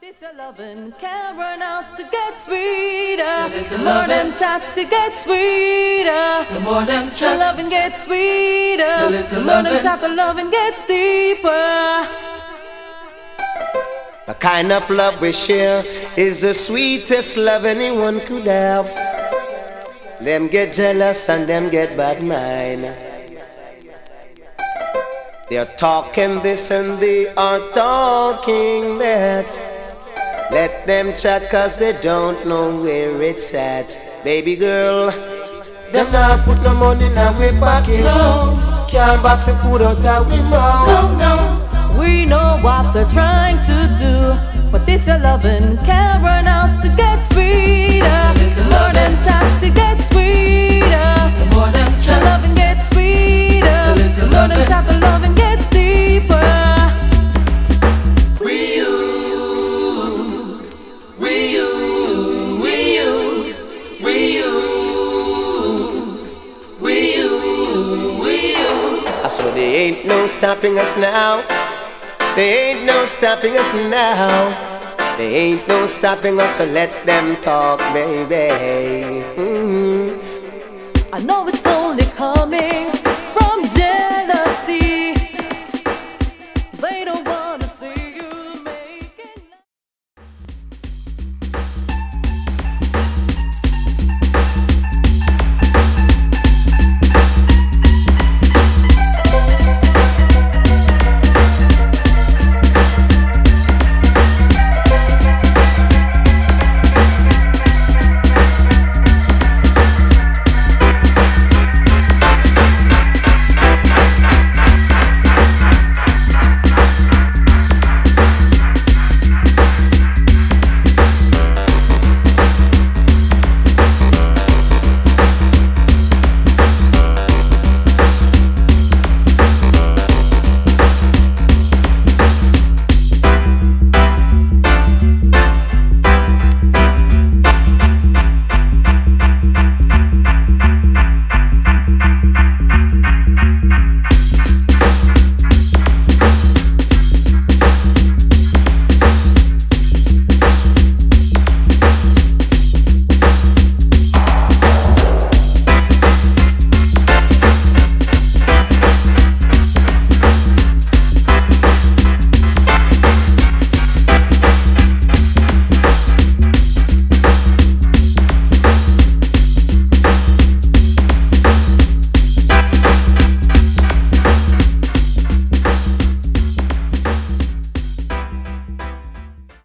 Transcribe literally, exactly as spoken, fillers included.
This your loving can run out to get sweeter. The more them chat to get sweeter. The more them chat, the loving gets sweeter. The more them chat, the loving gets deeper. The kind of love we share is the sweetest love anyone could have. Them get jealous and them get bad mind. They're talking this and they are talking that. Let them chat cause they don't know where it's at. Baby girl, them not put no money in our pocket. No. Can't box the food out of we mouth. No, no. We know what they're trying to do, but this your loving can run out to get sweeter. The more them chat to get sweeter. The more them chat, the loving gets sweeter. The more them chat, the loving gets deeper. We you, we you, we you, we you, we you, we you. I swear there ain't no stopping us now. There ain't no stopping us now. There ain't no stopping us, so let them talk, baby. Mm-hmm. I know it's only coming.